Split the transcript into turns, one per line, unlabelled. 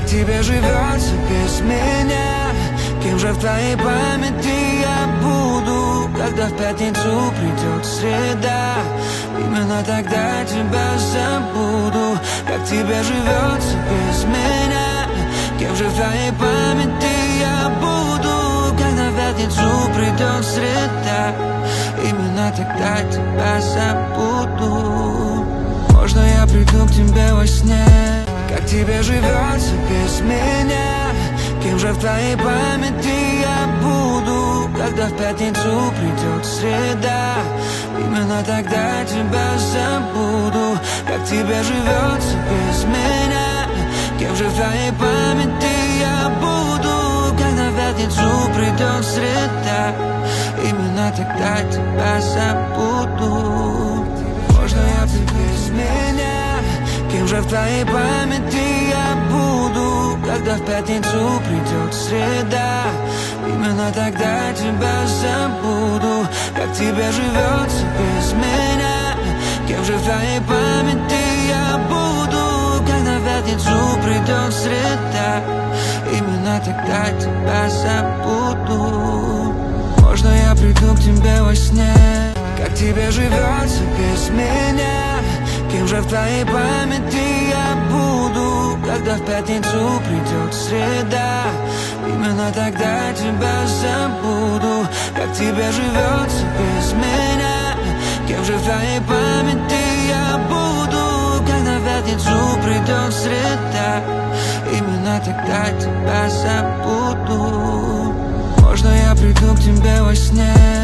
тебе живется без меня? Кем же в твоей памяти я буду, когда в пятницу придет среда? Именно тогда тебя забуду. Как тебе живется без меня? Кем же в твоей памяти я буду, когда в пятницу придет среда? Именно тогда тебя забуду. Можно я приду к тебе во сне? Как тебе живется без меня? Кем же в твоей памяти я буду, когда в пятницу придет среда? Именно тогда тебя забуду. Как тебе живется без меня? Кем же в твоей памяти я буду, когда в пятницу придет среда? Именно тогда тебя забуду. Можно я без меня? Кем же в твоей памяти я буду, когда в пятницу придет среда? Именно тогда тебя забуду. Как тебе живется без меня? Кем же в твоей памяти я буду, когда в пятницу придет среда? Именно тогда тебя забуду. Можно я приду к тебе во сне? Как тебе живется без меня? Кем же в твоей памяти я буду, когда в пятницу придет среда? Именно тогда тебя забуду. Как тебе живется без меня? Кем же в твоей памяти я буду, когда в пятницу придет среда? Именно тогда тебя забуду. Можно я приду к тебе во сне?